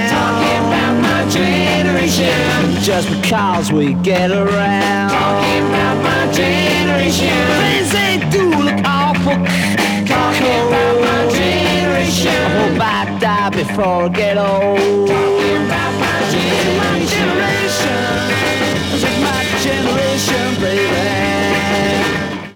Talking about my generation. Just because we get around. Talking about my generation. Things they do look awful. Talking about my generation. I hope I die before I get old.